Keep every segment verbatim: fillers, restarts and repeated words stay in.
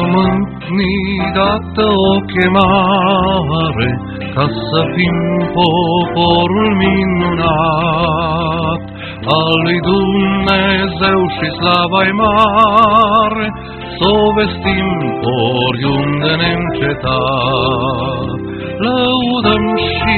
pământ ni dată o chemare, ca să fim poporul minunat al lui Dumnezeu și slava-i mare, s-o vestim oriunde neîncetat. Lăudăm și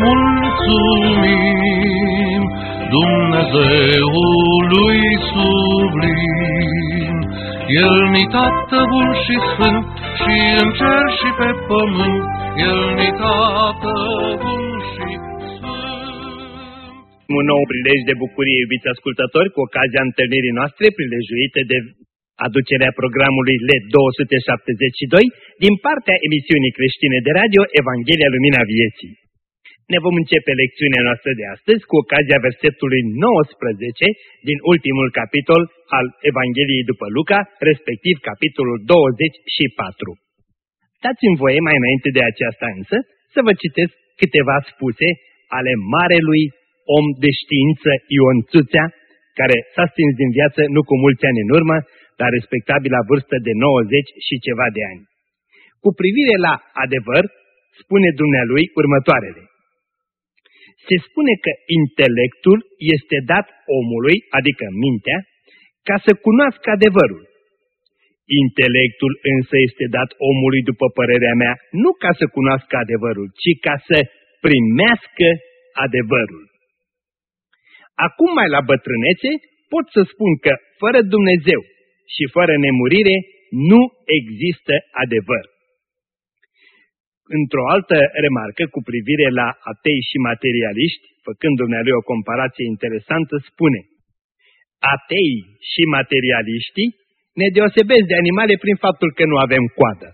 mulțumim Dumnezeului sublim. El ni Tată bun și sfânt, și în cer și pe pământ, El ni Tată bun și sfânt. Un nou prilej de bucurie, iubiți ascultători, cu ocazia întâlnirii noastre prilejuite de aducerea programului L E D două sute șaptezeci și doi din partea emisiunii creștine de radio Evanghelia Lumina Vieții. Ne vom începe lecțiunea noastră de astăzi cu ocazia versetului nouăsprezece din ultimul capitol al Evangheliei după Luca, respectiv capitolul douăzeci și patru. Dați-mi voie mai înainte de aceasta însă să vă citesc câteva spuse ale marelui om de știință Ion Țuțea, care s-a stins din viață nu cu mulți ani în urmă, dar respectabila vârstă de nouăzeci și ceva de ani. Cu privire la adevăr, spune dumnealui următoarele. Se spune că intelectul este dat omului, adică mintea, ca să cunoască adevărul. Intelectul însă este dat omului, după părerea mea, nu ca să cunoască adevărul, ci ca să primească adevărul. Acum, mai la bătrânețe, pot să spun că fără Dumnezeu și fără nemurire nu există adevăr. Într-o altă remarcă cu privire la atei și materialiști, făcând dumnealui o comparație interesantă, spune: atei și materialiștii ne deosebesc de animale prin faptul că nu avem coadă.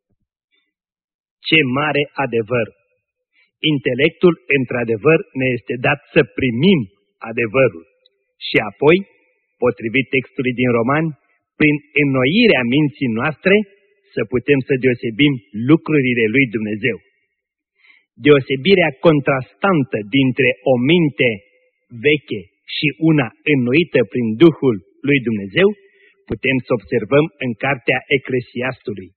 Ce mare adevăr! Intelectul, într-adevăr, ne este dat să primim adevărul și apoi, potrivit textului din Romani, prin înnoirea minții noastre, să putem să deosebim lucrurile lui Dumnezeu. Deosebirea contrastantă dintre o minte veche și una înnoită prin Duhul lui Dumnezeu putem să observăm în cartea Eclesiastului.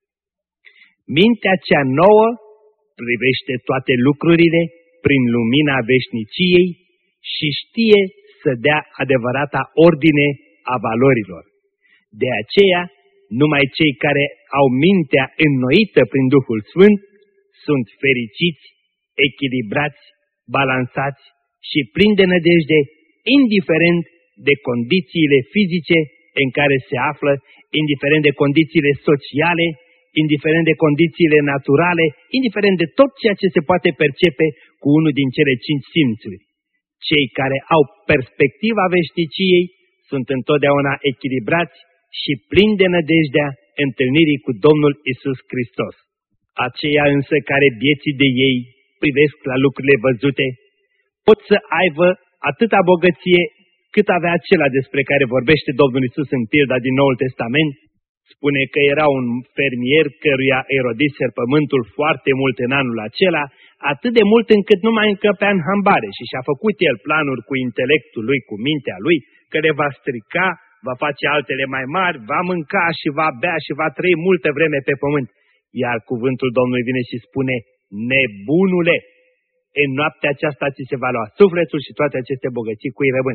Mintea cea nouă privește toate lucrurile prin lumina veșniciei și știe să dea adevărata ordine a valorilor. De aceea, numai cei care au mintea înnoită prin Duhul Sfânt sunt fericiți, echilibrați, balansați și plini de nădejde, indiferent de condițiile fizice în care se află, indiferent de condițiile sociale, indiferent de condițiile naturale, indiferent de tot ceea ce se poate percepe cu unul din cele cinci simțuri. Cei care au perspectiva veșniciei sunt întotdeauna echilibrați și plini de nădejdea întâlnirii cu Domnul Isus Hristos. Aceia însă care vieții de ei privesc la lucrurile văzute, pot să aibă atâta bogăție cât avea acela despre care vorbește Domnul Isus în pilda din Noul Testament. Spune că era un fermier căruia îi rodiser pământul foarte mult în anul acela, atât de mult încât nu mai încăpea în hambare și și-a făcut el planuri cu intelectul lui, cu mintea lui, că le va strica, va face altele mai mari, va mânca și va bea și va trăi multă vreme pe pământ. Iar cuvântul Domnului vine și spune: nebunule, în noaptea aceasta ți se va lua sufletul și toate aceste bogății cui rămân.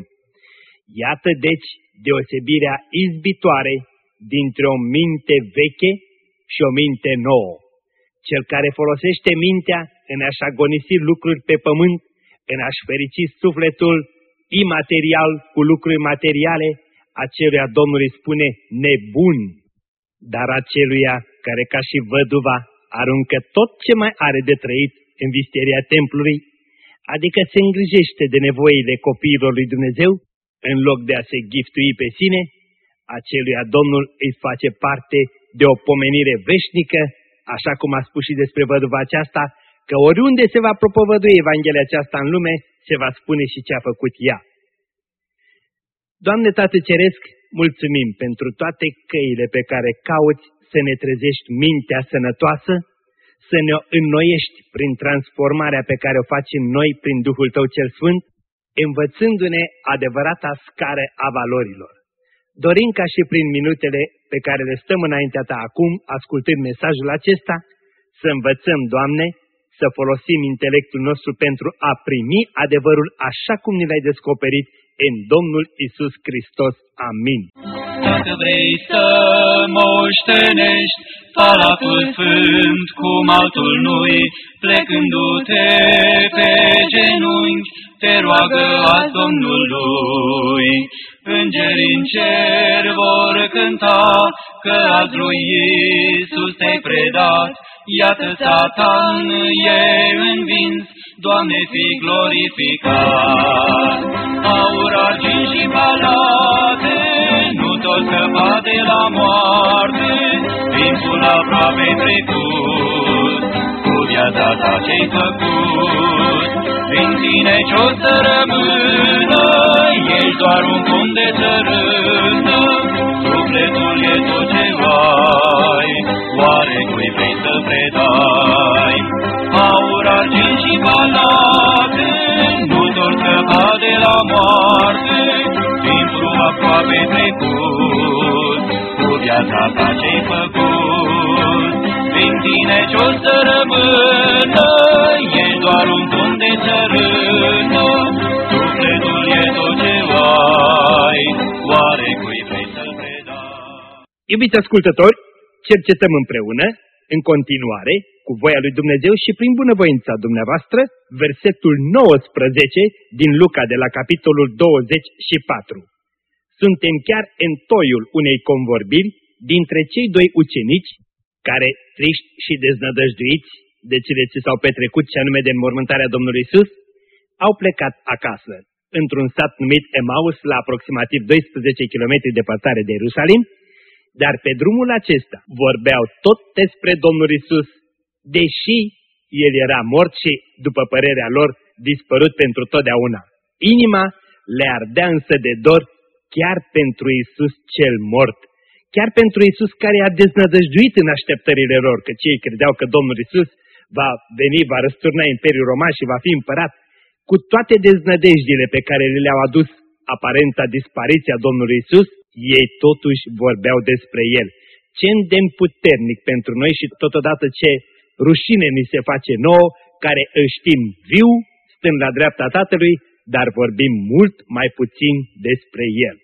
Iată deci deosebirea izbitoare dintre o minte veche și o minte nouă. Cel care folosește mintea în a-și agonisi lucruri pe pământ, în a-și ferici sufletul imaterial cu lucruri materiale, aceluia Domnul îi spune nebun, dar aceluia care ca și văduva aruncă tot ce mai are de trăit în visteria templului, adică se îngrijește de nevoile copiilor lui Dumnezeu, în loc de a se giftui pe sine, aceluia Domnul îi face parte de o pomenire veșnică, așa cum a spus și despre văduva aceasta, că oriunde se va propovădui Evanghelia aceasta în lume, se va spune și ce a făcut ea. Doamne Tată Ceresc, mulțumim pentru toate căile pe care cauți să ne trezești mintea sănătoasă, să ne înnoiești prin transformarea pe care o faci în noi prin Duhul Tău cel Sfânt, învățându-ne adevărata scară a valorilor. dorim ca și prin minutele pe care le stăm înaintea Ta acum, ascultând mesajul acesta, să învățăm, Doamne, să folosim intelectul nostru pentru a primi adevărul așa cum ni l-ai descoperit în Domnul Iisus Hristos. Amin. Dacă vrei să moștenești Palatul Sfânt cum altul nu-i, plecându-te pe genunchi, te roagă azi Domnului. Îngerii în cer vor cânta că azi lui Iisus te-ai predat. Iată Satan e învins, Doamne, fii glorificat. Aur, argint și palate, nu tot scăpa de la moarte, timpul aproape trecut, cu viața ta ce-ai făcut. Din tine ce-o să rămână, ești doar un pom de țărână, sufletul e tot ce ai, oare cui vrei să predai? Aur, argint și palate, nu tot scăpa de la moarte, timpul aproape trecut, cu viața ta ce-ai făcut. Din tine ce-o să rămână, ești doar un pom de țărână, sufletul e tot ce ai, oare cui vrei să predai? Iubiți ascultători, cercetăm împreună, în continuare, cu voia lui Dumnezeu și prin bunăvoința dumneavoastră, versetul nouăsprezece din Luca de la capitolul douăzeci și patru. Suntem chiar în toiul unei convorbiri dintre cei doi ucenici, care, triști și deznădăjduiți de cele ce s-au petrecut, și anume de înmormântarea Domnului Iisus, au plecat acasă, într-un sat numit Emaus, la aproximativ doisprezece kilometri departare de Ierusalim, dar pe drumul acesta vorbeau tot despre Domnul Iisus, deși El era mort și, după părerea lor, dispărut pentru totdeauna. Inima le ardea însă de dor chiar pentru Iisus cel mort, chiar pentru Iisus care a deznădăjduit în așteptările lor, că cei credeau că Domnul Iisus va veni, va răsturna Imperiul Roman și va fi împărat. Cu toate deznădejdile pe care le-au adus aparenta dispariția Domnului Iisus, ei totuși vorbeau despre El. Ce îndemn puternic pentru noi și totodată ce rușine ni se face nouă, care îl știm viu, stând la dreapta Tatălui, dar vorbim mult mai puțin despre El.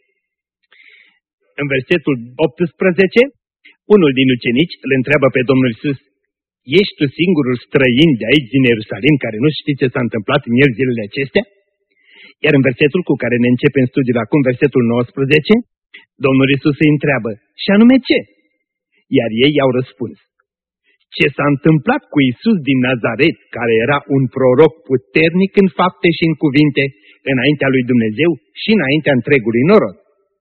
În versetul optsprezece, unul din ucenici îl întreabă pe Domnul Iisus: ești tu singurul străin de aici din Ierusalim care nu știi ce s-a întâmplat în el zilele acestea? Iar în versetul cu care ne începem studiul acum, versetul nouăsprezece, Domnul Iisus îi întreabă: și anume ce? Iar ei i-au răspuns: ce s-a întâmplat cu Iisus din Nazaret, care era un proroc puternic în fapte și în cuvinte, înaintea lui Dumnezeu și înaintea întregului norod.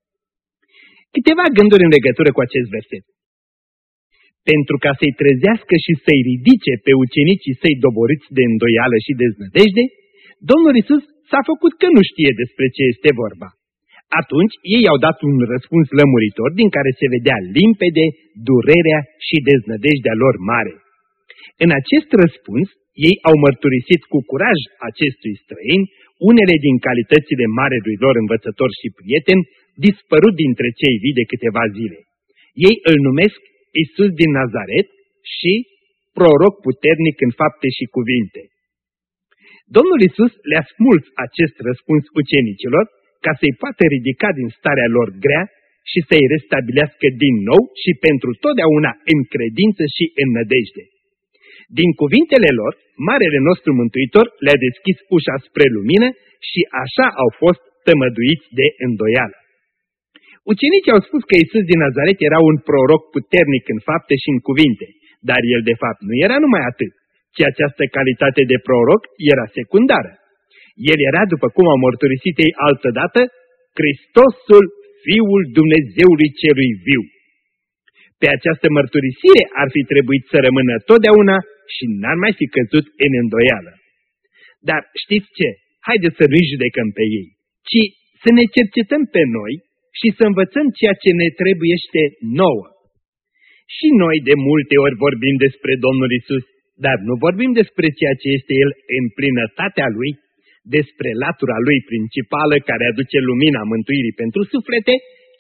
Câteva gânduri în legătură cu acest verset. Pentru ca să-i trezească și să-i ridice pe ucenicii săi doboriți de îndoială și deznădejde, Domnul Iisus s-a făcut că nu știe despre ce este vorba. Atunci ei au dat un răspuns lămuritor din care se vedea limpede durerea și deznădejdea lor mare. În acest răspuns, ei au mărturisit cu curaj acestui străin unele din calitățile marelui lor învățător și prieten, dispărut dintre cei vii de câteva zile. Ei îl numesc Iisus din Nazaret și proroc puternic în fapte și cuvinte. Domnul Iisus le-a smuls acest răspuns ucenicilor ca să-i poată ridica din starea lor grea și să-i restabilească din nou și pentru totdeauna în credință și în nădejde. Din cuvintele lor, Marele nostru Mântuitor le-a deschis ușa spre lumină și așa au fost tămăduiți de îndoială. Ucenicii au spus că Iisus din Nazaret era un proroc puternic în fapte și în cuvinte, dar el de fapt nu era numai atât, ci această calitate de proroc era secundară. El era, după cum au mărturisit ei altădată, Hristosul, Fiul Dumnezeului celui viu. Pe această mărturisire ar fi trebuit să rămână totdeauna și n-ar mai fi căzut în îndoială. Dar știți ce? Haideți să nu-i judecăm pe ei, ci să ne cercetăm pe noi și să învățăm ceea ce ne trebuiește nouă. Și noi de multe ori vorbim despre Domnul Iisus, dar nu vorbim despre ceea ce este El în plinătatea Lui, despre latura Lui principală care aduce lumina mântuirii pentru suflete,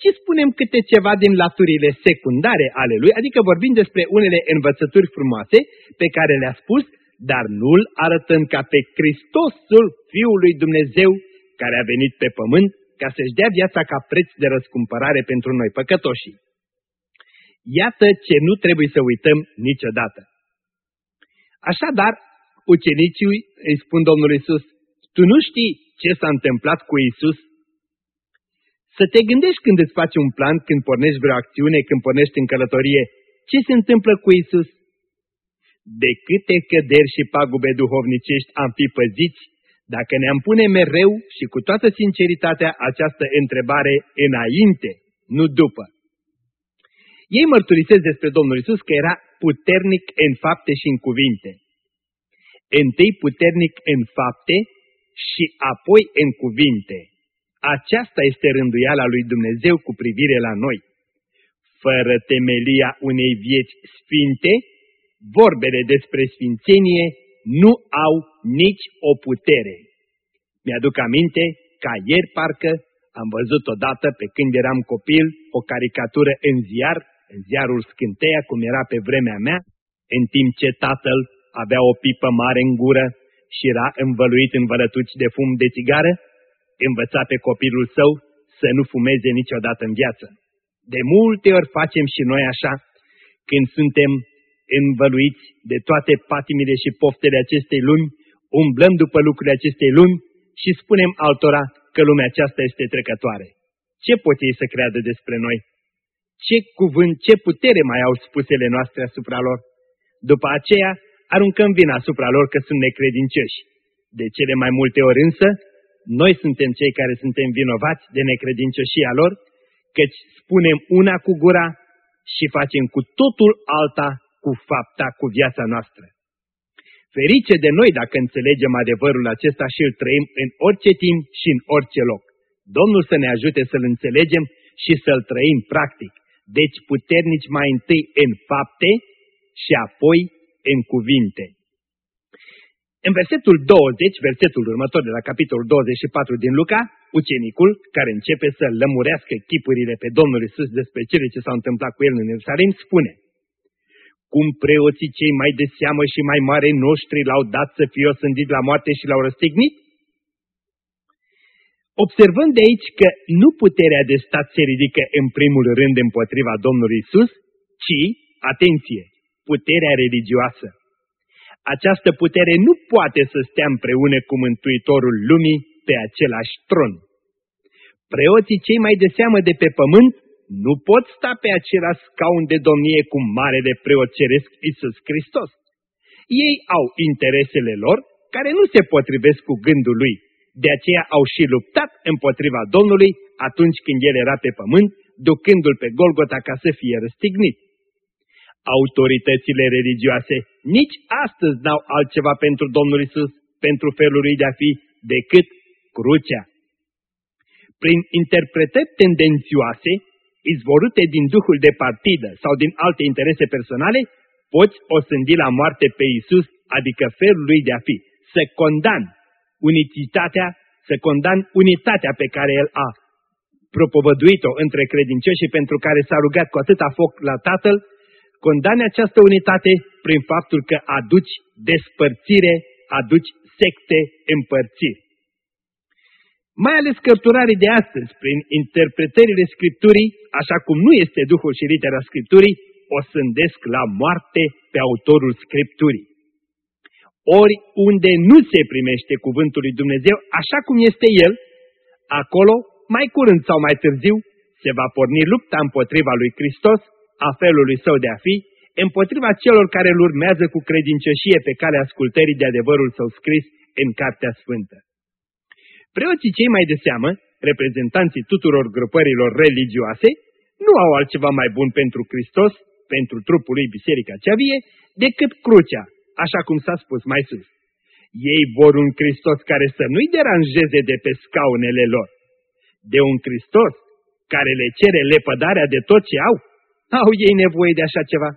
ci spunem câte ceva din laturile secundare ale lui, adică vorbim despre unele învățături frumoase pe care le-a spus, dar nu-l arătând ca pe Hristosul Fiul lui Dumnezeu care a venit pe pământ ca să-și dea viața ca preț de răscumpărare pentru noi păcătoșii. Iată ce nu trebuie să uităm niciodată. Așadar, ucenicii îi spun Domnului Iisus, tu nu știi ce s-a întâmplat cu Iisus? Să te gândești când îți faci un plan, când pornești vreo acțiune, când pornești în călătorie, ce se întâmplă cu Iisus? De câte căderi și pagube duhovnicești am fi păziți dacă ne-am pune mereu și cu toată sinceritatea această întrebare înainte, nu după. Ei mărturisesc despre Domnul Iisus că era puternic în fapte și în cuvinte. Întâi puternic în fapte și apoi în cuvinte. Aceasta este rânduiala lui Dumnezeu cu privire la noi. Fără temelia unei vieți sfinte, vorbele despre sfințenie nu au nici o putere. Mi-aduc aminte, ca ieri parcă, am văzut odată pe când eram copil o caricatură în ziar, în ziarul Scânteia, cum era pe vremea mea, în timp ce tatăl avea o pipă mare în gură și era învăluit în vălătuci de fum de țigară, învăța pe copilul său să nu fumeze niciodată în viață. De multe ori facem și noi așa, când suntem învăluiți de toate patimile și poftele acestei lumi, umblăm după lucrurile acestei lumi și spunem altora că lumea aceasta este trecătoare. Ce pot ei să creadă despre noi? Ce cuvânt, ce putere mai au spusele noastre asupra lor? După aceea, aruncăm vina asupra lor că sunt necredincioși. De cele mai multe ori însă, noi suntem cei care suntem vinovați de necredincioșia lor, căci spunem una cu gura și facem cu totul alta cu fapta, cu viața noastră. Ferice de noi dacă înțelegem adevărul acesta și îl trăim în orice timp și în orice loc. Domnul să ne ajute să-l înțelegem și să-l trăim practic. Deci puternici mai întâi în fapte și apoi în cuvinte. În versetul douăzeci, versetul următor de la capitolul douăzeci și patru din Luca, ucenicul, care începe să lămurească chipurile pe Domnul Iisus despre cele ce s-au întâmplat cu el în Ierusalim, spune: cum preoții cei mai de seamă și mai mari noștri l-au dat să fie osândit la moarte și l-au răstignit? Observăm de aici că nu puterea de stat se ridică în primul rând împotriva Domnului Iisus, ci, atenție, puterea religioasă. Această putere nu poate să stea împreună cu Mântuitorul lumii pe același tron. Preoții cei mai de seamă de pe pământ nu pot sta pe același scaun de domnie cu marele preot ceresc Iisus Hristos. Ei au interesele lor care nu se potrivesc cu gândul lui. De aceea au și luptat împotriva Domnului atunci când el era pe pământ, ducându-l pe Golgota ca să fie răstignit. Autoritățile religioase nici astăzi n-au altceva pentru Domnul Iisus, pentru felul lui de a fi, decât crucea. Prin interpretări tendențioase, izvorute din duhul de partidă sau din alte interese personale, poți osândi la moarte pe Iisus, adică felul lui de a fi, să condamn unicitatea, să condamn unitatea pe care el a propovăduit-o între credincioși și pentru care s-a rugat cu atâta foc la Tatăl, condamne această unitate prin faptul că aduci despărțire, aduci secte, împărțiri. Mai ales cărturarii de astăzi, prin interpretările Scripturii, așa cum nu este Duhul și litera Scripturii, o sândesc la moarte pe autorul Scripturii. Ori unde nu se primește cuvântul lui Dumnezeu așa cum este el, acolo, mai curând sau mai târziu, se va porni lupta împotriva lui Hristos, a felului său de a fi, împotriva celor care îl urmează cu credincioșie pe calea ascultării de adevărul său scris în Cartea Sfântă. Preoții cei mai de seamă, reprezentanții tuturor grupărilor religioase, nu au altceva mai bun pentru Hristos, pentru trupul lui Biserica cea vie, decât crucea, așa cum s-a spus mai sus. Ei vor un Hristos care să nu-i deranjeze de pe scaunele lor, de un Hristos care le cere lepădarea de tot ce au. Au ei nevoie de așa ceva?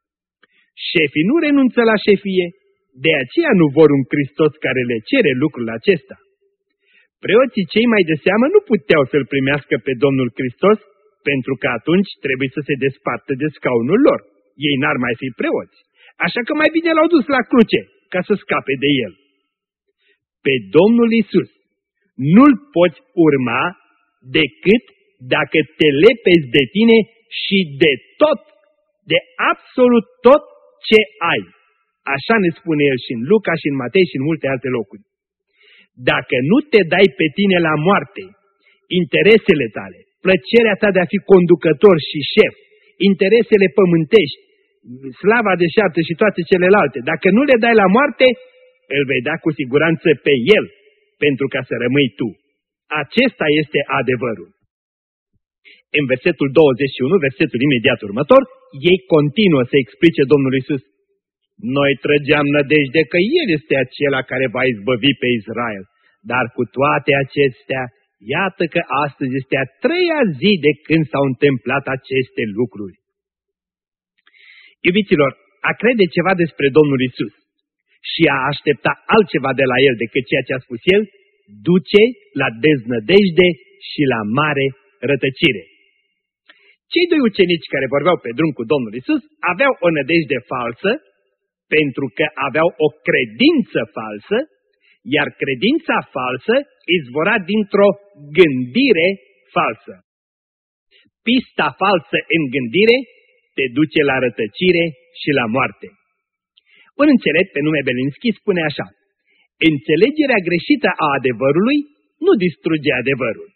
Șefii nu renunță la șefie, de aceea nu vor un Hristos care le cere lucrul acesta. Preoții cei mai de seamă nu puteau să-L primească pe Domnul Hristos pentru că atunci trebuie să se despartă de scaunul lor. Ei n-ar mai fi preoți. Așa că mai bine l-au dus la cruce, ca să scape de el. Pe Domnul Iisus nu-L poți urma decât dacă te lepezi de tine și de tot, de absolut tot ce ai. Așa ne spune El și în Luca, și în Matei, și în multe alte locuri. Dacă nu te dai pe tine la moarte, interesele tale, plăcerea ta de a fi conducător și șef, interesele pământești, slava deșartă și toate celelalte, dacă nu le dai la moarte, îl vei da cu siguranță pe El, pentru ca să rămâi tu. Acesta este adevărul. În versetul douăzeci și unu, versetul imediat următor, ei continuă să explice Domnul Iisus: noi trăgeam nădejde că El este acela care va izbăvi pe Israel, dar cu toate acestea, iată că astăzi este a treia zi de când s-au întâmplat aceste lucruri. Iubiților, a crede ceva despre Domnul Iisus și a aștepta altceva de la El decât ceea ce a spus El, duce la deznădejde și la mare rătăcire. Cei doi ucenici care vorbeau pe drum cu Domnul Iisus aveau o nădejde falsă, pentru că aveau o credință falsă, iar credința falsă izvora dintr-o gândire falsă. Pista falsă în gândire te duce la rătăcire și la moarte. Un înțelept pe nume Belinski spune așa: înțelegerea greșită a adevărului nu distruge adevărul.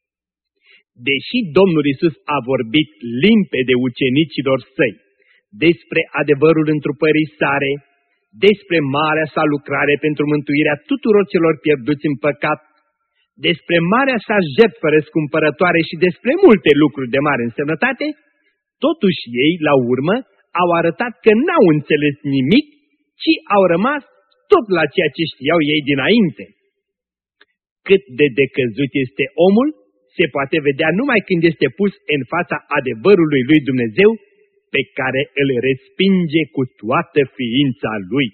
Deși Domnul Iisus a vorbit limpede ucenicilor săi despre adevărul întrupării sale, despre marea sa lucrare pentru mântuirea tuturor celor pierduți în păcat, despre marea sa jertfă răscumpărătoare și despre multe lucruri de mare însemnătate, totuși ei, la urmă, au arătat că n-au înțeles nimic, ci au rămas tot la ceea ce știau ei dinainte. Cât de decăzut este omul, se poate vedea numai când este pus în fața adevărului lui Dumnezeu, pe care îl respinge cu toată ființa lui.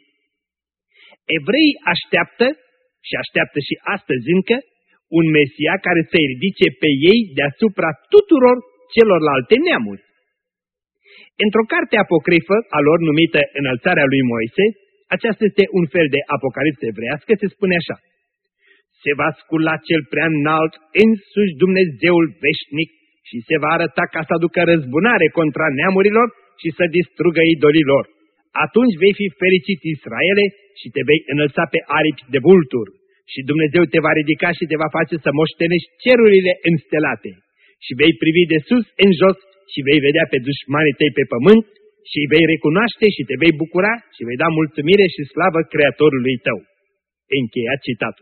Evreii așteaptă, și așteaptă și astăzi încă, un Mesia care să-i ridice pe ei deasupra tuturor celorlalte neamuri. Într-o carte apocrifă a lor numită Înălțarea lui Moise, aceasta este un fel de apocalipsă evreiască, se spune așa: se va scula cel prea înalt, însuși Dumnezeul veșnic, și se va arăta ca să aducă răzbunare contra neamurilor și să distrugă idolilor. Atunci vei fi fericit, Israele, și te vei înălța pe aripi de vulturi. Și Dumnezeu te va ridica și te va face să moștenești cerurile înstelate. Și vei privi de sus în jos și vei vedea pe dușmanii tăi pe pământ și îi vei recunoaște și te vei bucura și vei da mulțumire și slavă Creatorului tău. Încheiat citatul.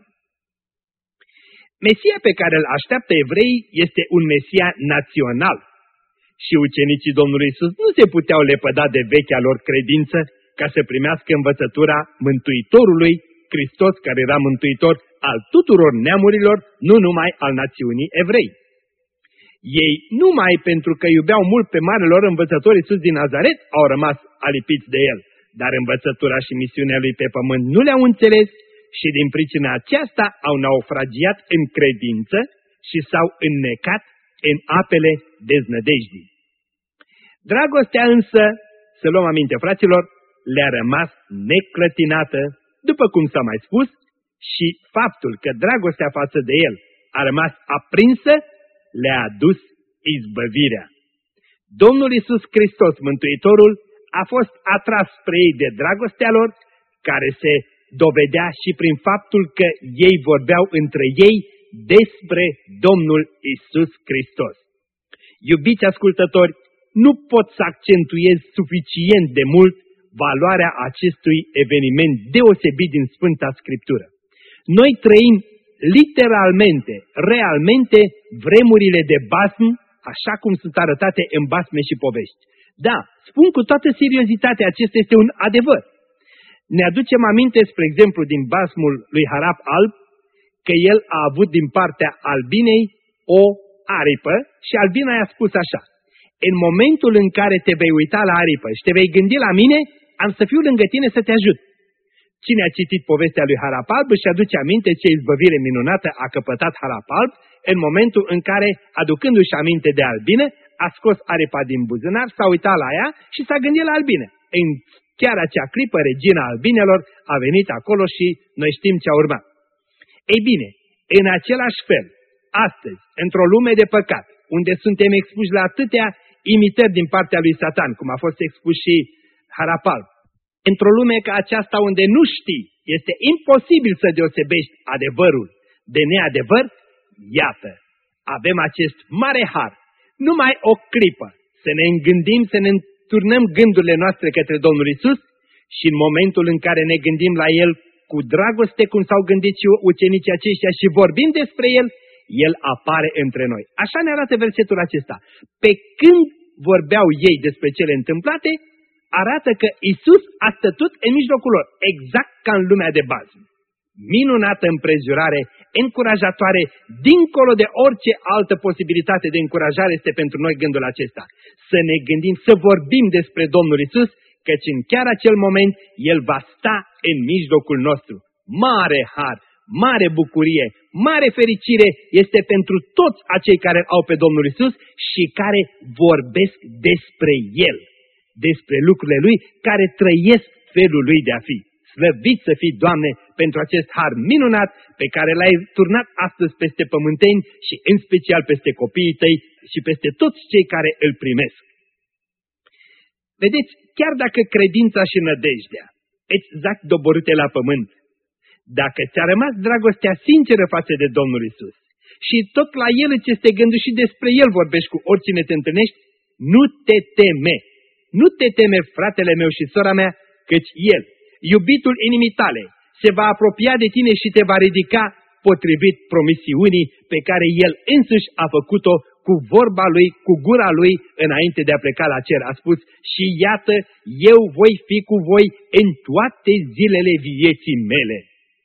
Mesia pe care îl așteaptă evreii este un Mesia național. Și ucenicii Domnului Iisus nu se puteau lepăda de vechea lor credință ca să primească învățătura Mântuitorului, Hristos, care era mântuitor al tuturor neamurilor, nu numai al națiunii evrei. Ei, numai pentru că iubeau mult pe marele lor învățător Iisus din Nazaret, au rămas alipiți de el, dar învățătura și misiunea lui pe pământ nu le-au înțeles și din pricina aceasta au naufragiat în credință și s-au înnecat în apele deznădejdii. Dragostea însă, să luăm aminte, fraților, le-a rămas neclătinată, după cum s-a mai spus, și faptul că dragostea față de el a rămas aprinsă, le-a adus izbăvirea. Domnul Iisus Hristos, Mântuitorul, a fost atras spre ei de dragostea lor, care se dovedea și prin faptul că ei vorbeau între ei despre Domnul Iisus Hristos. Iubiți ascultători, nu pot să accentuez suficient de mult valoarea acestui eveniment deosebit din Sfânta Scriptură. Noi trăim literalmente, realmente, vremurile de basm, așa cum sunt arătate în basme și povești. Da, spun cu toată seriozitatea, acesta este un adevăr. Ne aducem aminte, spre exemplu, din basmul lui Harap Alb, că el a avut din partea albinei o aripă și albina i-a spus așa: în momentul în care te vei uita la aripă și te vei gândi la mine, am să fiu lângă tine să te ajut. Cine a citit povestea lui Harap Alb își aduce aminte ce izbăvire minunată a căpătat Harap Alb în momentul în care, aducându-și aminte de albină, a scos aripa din buzunar, s-a uitat la ea și s-a gândit la albine. În chiar acea clipă, regina albinelor a venit acolo și noi știm ce a urmat. Ei bine, în același fel, astăzi, într-o lume de păcat, unde suntem expuși la atâtea imitări din partea lui Satan, cum a fost expus și Harapal, într-o lume ca aceasta unde nu știi, este imposibil să deosebești adevărul de neadevăr, iată, avem acest mare har, numai o clipă, să ne îngândim, să ne turnăm gândurile noastre către Domnul Isus și în momentul în care ne gândim la El cu dragoste, cum s-au gândit și ucenicii aceștia și vorbim despre El, El apare între noi. Așa ne arată versetul acesta. Pe când vorbeau ei despre cele întâmplate, arată că Isus a stătut în mijlocul lor, exact ca în lumea de bază. Minunată împrejurare, încurajatoare, dincolo de orice altă posibilitate de încurajare este pentru noi gândul acesta. Să ne gândim, să vorbim despre Domnul Isus, căci în chiar acel moment El va sta în mijlocul nostru. Mare har, mare bucurie, mare fericire este pentru toți acei care au pe Domnul Isus și care vorbesc despre El, despre lucrurile Lui, care trăiesc felul Lui de a fi. Slăvit să fii, Doamne, pentru acest har minunat pe care l-ai turnat astăzi peste pământeni și în special peste copiii tăi și peste toți cei care îl primesc. Vedeți, chiar dacă credința și nădejdea îți zac doborâte la pământ, dacă ți-a rămas dragostea sinceră față de Domnul Isus și tot la El îți este gândul și despre El vorbești cu oricine te întâlnești, nu te teme, nu te teme, fratele meu și sora mea, căci El, iubitul inimii tale, se va apropia de tine și te va ridica potrivit promisiunii pe care El însuși a făcut-o cu vorba Lui, cu gura Lui, înainte de a pleca la cer. A spus, și iată, eu voi fi cu voi în toate zilele vieții mele.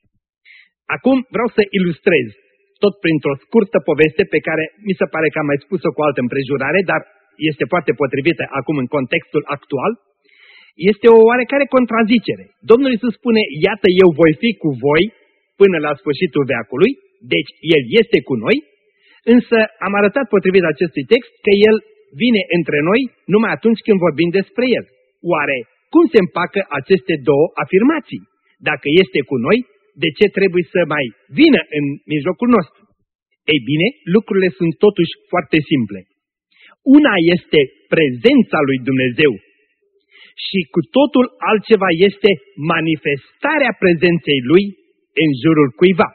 Acum vreau să ilustrez, tot printr-o scurtă poveste pe care mi se pare că am mai spus-o cu altă împrejurare, dar este foarte potrivită acum în contextul actual. Este o oarecare contrazicere. Domnul Iisus spune, iată, eu voi fi cu voi până la sfârșitul veacului, deci El este cu noi, însă am arătat potrivit acestui text că El vine între noi numai atunci când vorbim despre El. Oare cum se împacă aceste două afirmații? Dacă este cu noi, de ce trebuie să mai vină în mijlocul nostru? Ei bine, lucrurile sunt totuși foarte simple. Una este prezența lui Dumnezeu și cu totul altceva este manifestarea prezenței Lui în jurul cuiva.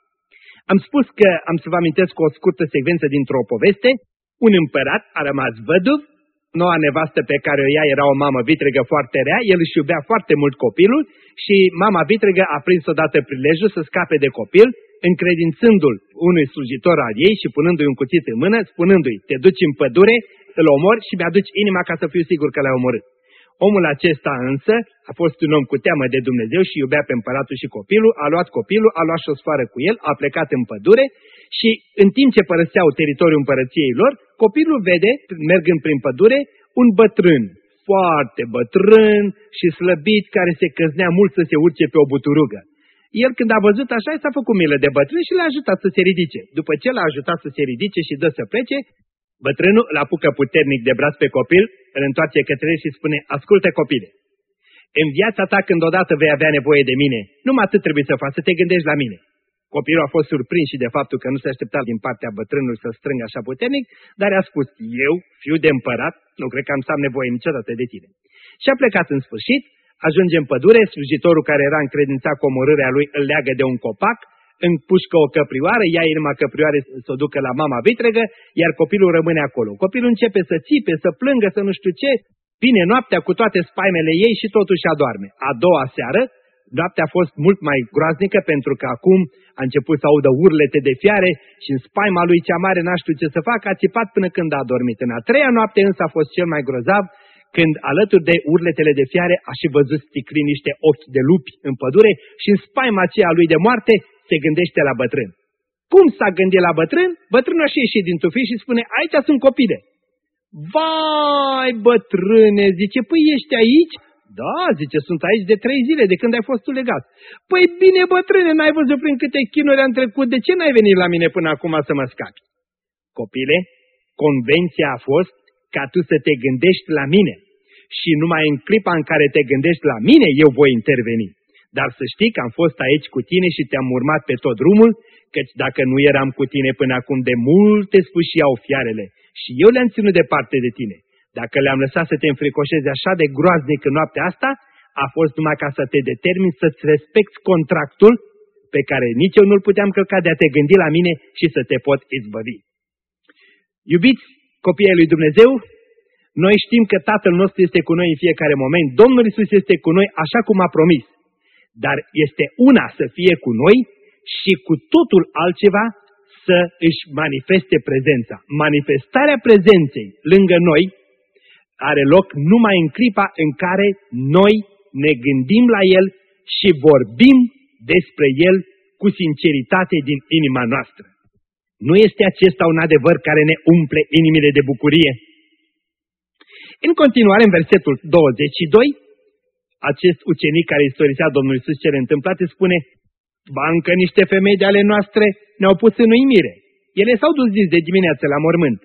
Am spus că am să vă amintesc o scurtă secvență dintr-o poveste. Un împărat a rămas văduv, noua nevastă pe care o ia era o mamă vitregă foarte rea, el își iubea foarte mult copilul și mama vitregă a prins odată prilejul să scape de copil, încredințându-l unui slujitor al ei și punându-i un cuțit în mână, spunându-i, te duci în pădure, îl omori și mi-aduci inima ca să fiu sigur că l-ai omorât. Omul acesta însă a fost un om cu teamă de Dumnezeu și iubea pe împăratul și copilul, a luat copilul, a luat și o sfoară cu el, a plecat în pădure și în timp ce părăseau teritoriul împărăției lor, copilul vede, mergând prin pădure, un bătrân, foarte bătrân și slăbit, care se căznea mult să se urce pe o buturugă. El când a văzut așa, s-a făcut milă de bătrân și l-a ajutat să se ridice. După ce l-a ajutat să se ridice și dă să plece, bătrânul îl apucă puternic de braț pe copil, îl întoarce către el și spune, ascultă copile, în viața ta când odată vei avea nevoie de mine, numai atât trebuie să faci, să te gândești la mine. Copilul a fost surprins și de faptul că nu se aștepta din partea bătrânului să strângă așa puternic, dar a spus, eu, fiu de împărat, nu cred că am să am nevoie niciodată de tine. Și a plecat în sfârșit, ajunge în pădure, slujitorul care era încredințat cu omorârea lui îl leagă de un copac, împușcă o căprioară, ia inima căprioare să o ducă la mama vitregă, iar copilul rămâne acolo. Copilul începe să țipe, să plângă, să nu știu ce, vine noaptea cu toate spaimele ei și totuși adorme. A doua seară, noaptea a fost mult mai groaznică pentru că acum a început să audă urlete de fiare și în spaima lui cea mare n-a știut ce să facă, a țipat până când a adormit. În a treia noapte însă a fost cel mai grozav, când alături de urletele de fiare a și văzut sticli niște ochi de lupi în pădure și în spaima aceea lui de moarte se gândește la bătrân. Cum s-a gândit la bătrân? Bătrânul a și ieșit din tufiș și spune, aici sunt copile. Vai, bătrâne, zice, păi ești aici? Da, zice, sunt aici de trei zile, de când ai fost tu legat. Păi bine, bătrâne, n-ai văzut prin câte chinuri am trecut, de ce n-ai venit la mine până acum să mă scapi? Copile, convenția a fost ca tu să te gândești la mine. Și numai în clipa în care te gândești la mine, eu voi interveni. Dar să știi că am fost aici cu tine și te-am urmat pe tot drumul, căci dacă nu eram cu tine până acum, de multe sfâșiau fiarele și eu le-am ținut departe de tine. Dacă le-am lăsat să te înfricoșezi așa de groaznic în noaptea asta, a fost numai ca să te determini să-ți respecti contractul pe care nici eu nu-l puteam călca, de a te gândi la mine și să te pot izbăvi. Iubiți copiii lui Dumnezeu, noi știm că Tatăl nostru este cu noi în fiecare moment, Domnul Iisus este cu noi așa cum a promis, dar este una să fie cu noi și cu totul altceva să își manifeste prezența. Manifestarea prezenței lângă noi are loc numai în clipa în care noi ne gândim la El și vorbim despre El cu sinceritate din inima noastră. Nu este acesta un adevăr care ne umple inimile de bucurie? În continuare, în versetul douăzeci și doi, acest ucenic care istorisea Domnul Iisus cele întâmplate spune: ba încă niște femei de ale noastre ne-au pus în uimire. Ele s-au dus zi de dimineață la mormânt.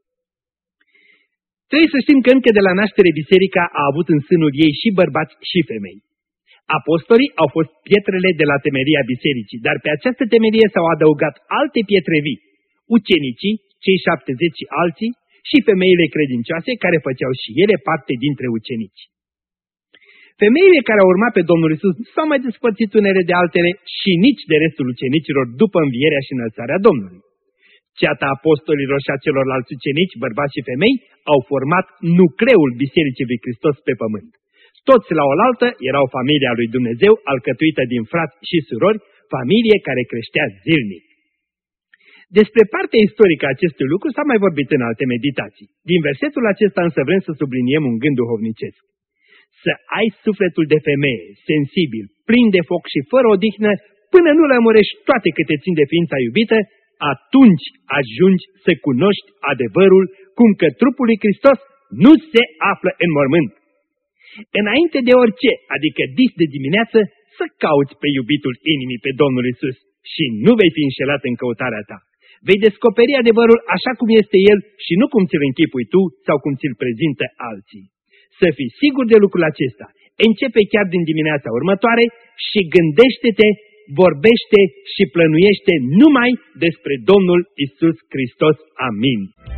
Trebuie să știm că încă de la naștere biserica a avut în sânul ei și bărbați și femei. Apostolii au fost pietrele de la temeria bisericii, dar pe această temerie s-au adăugat alte pietre vii, ucenicii, cei șaptezeci și alții, și femeile credincioase care făceau și ele parte dintre ucenici. Femeile care au urmat pe Domnul Iisus nu s-au mai despărțit unele de altele și nici de restul ucenicilor după învierea și înălțarea Domnului. Ceata apostolilor și a celorlalți ucenici, bărbați și femei, au format nucleul Bisericii lui Hristos pe pământ. Toți la oaltă erau familia lui Dumnezeu, alcătuită din frați și surori, familie care creștea zilnic. Despre partea istorică a acestui lucru s-a mai vorbit în alte meditații. Din versetul acesta însă vrem să subliniem un gând duhovnicesc. Să ai sufletul de femeie, sensibil, plin de foc și fără odihnă, până nu lămurești toate câte țin de ființa iubită, atunci ajungi să cunoști adevărul, cum că trupul lui Hristos nu se află în mormânt. Înainte de orice, adică dis de dimineață, să cauți pe iubitul inimii, pe Domnul Iisus, și nu vei fi înșelat în căutarea ta. Vei descoperi adevărul așa cum este El și nu cum ți-l închipui tu sau cum ți-l prezintă alții. Să fii sigur de lucrul acesta. Începe chiar din dimineața următoare și gândește-te, vorbește și plănuiește numai despre Domnul Iisus Hristos. Amin.